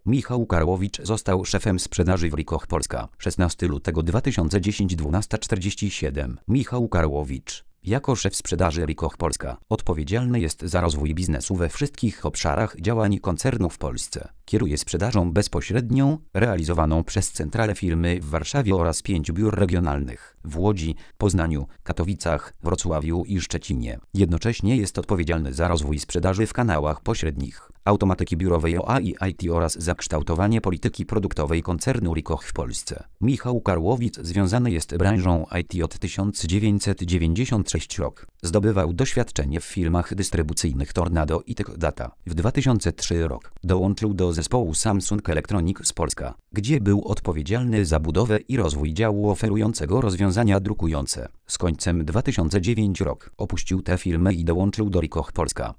Michał Karłowicz został szefem sprzedaży w Rikoch Polska. 16 lutego 2010 12:47. Michał Karłowicz jako szef sprzedaży Rikoch Polska odpowiedzialny jest za rozwój biznesu we wszystkich obszarach działań koncernu w Polsce. Kieruje sprzedażą bezpośrednią, realizowaną przez centralę firmy w Warszawie oraz 5 biur regionalnych w Łodzi, Poznaniu, Katowicach, Wrocławiu i Szczecinie. Jednocześnie jest odpowiedzialny za rozwój sprzedaży w kanałach pośrednich, automatyki biurowej OA i IT oraz za kształtowanie polityki produktowej koncernu Rikoch w Polsce. Michał Karłowicz związany jest z branżą IT od 1996 rok. Zdobywał doświadczenie w firmach dystrybucyjnych Tornado i TechData. W 2003 rok dołączył do zespołu Samsung Electronics Polska, gdzie był odpowiedzialny za budowę i rozwój działu oferującego rozwiązania drukujące. Z końcem 2009 rok opuścił tę firmę i dołączył do Rikoch Polska.